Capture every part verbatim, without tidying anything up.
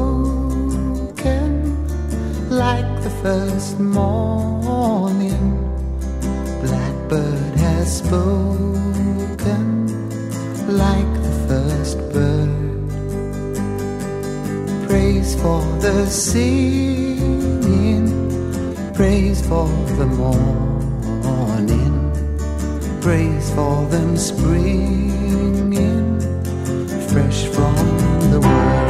like the first morning. Blackbird has spoken like the first bird. Praise for the singing, praise for the morning, praise for them springing fresh from the world.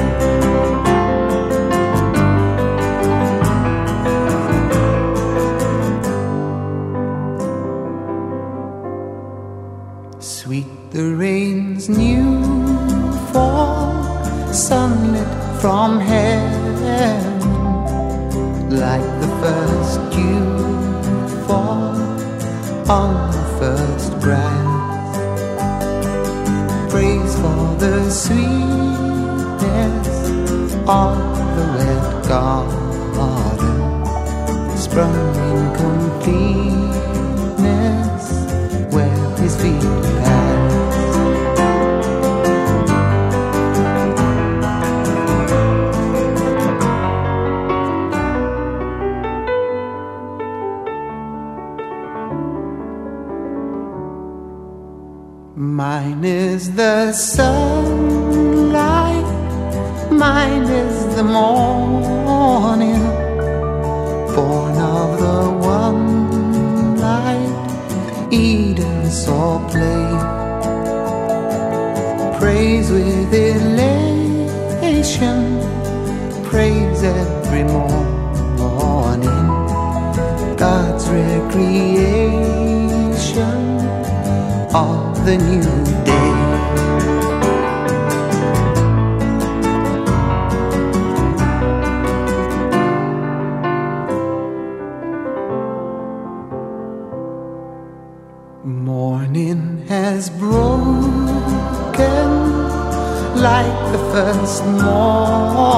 Sweet the rain's new fall, sunlit from heaven, like the first dew fall on the first grass. Praise for the sweetness of the red garden, sprung in completeness where his feet pass. Mine is the sunlight, mine is the morning, born of the one light Eden saw play. Praise with elation, praise every morning, God's recreation of the new day. Morning has broken like the first morning.